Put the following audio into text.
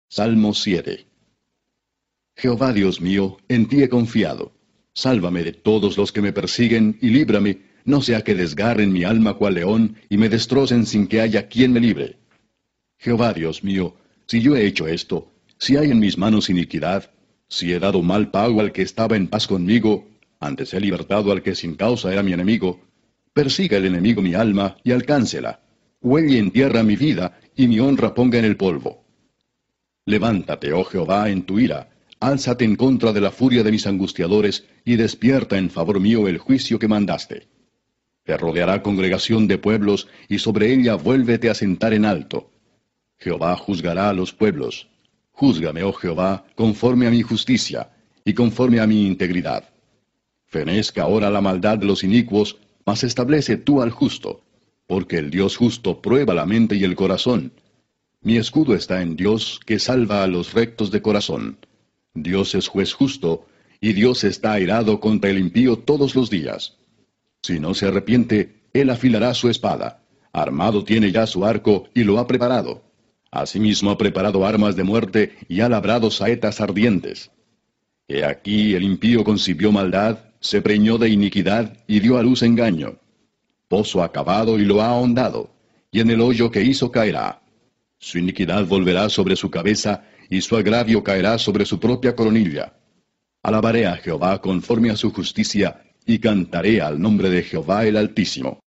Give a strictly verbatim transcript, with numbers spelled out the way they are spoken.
Salmo siete. Jehová Dios mío, en ti he confiado. Sálvame de todos los que me persiguen, y líbrame, no sea que desgarren mi alma cual león, y me destrocen sin que haya quien me libre. Jehová Dios mío, si yo he hecho esto, si hay en mis manos iniquidad, si he dado mal pago al que estaba en paz conmigo, antes he libertado al que sin causa era mi enemigo, persiga el enemigo mi alma, y alcáncela. Huelle en tierra mi vida, y mi honra ponga en el polvo. Levántate, oh Jehová, en tu ira, álzate en contra de la furia de mis angustiadores, y despierta en favor mío el juicio que mandaste. Te rodeará congregación de pueblos, y sobre ella vuélvete a sentar en alto. Jehová juzgará a los pueblos. Júzgame, oh Jehová, conforme a mi justicia, y conforme a mi integridad. Fenezca ahora la maldad de los inicuos, mas establece tú al justo, porque el Dios justo prueba la mente y el corazón. Mi escudo está en Dios, que salva a los rectos de corazón. Dios es juez justo, y Dios está airado contra el impío todos los días. Si no se arrepiente, él afilará su espada. Armado tiene ya su arco, y lo ha preparado. Asimismo ha preparado armas de muerte, y ha labrado saetas ardientes. He aquí el impío concibió maldad, se preñó de iniquidad, y dio a luz engaño. Pozo ha cavado y lo ha ahondado, y en el hoyo que hizo caerá. Su iniquidad volverá sobre su cabeza, y su agravio caerá sobre su propia coronilla. Alabaré a Jehová conforme a su justicia, y cantaré al nombre de Jehová el Altísimo.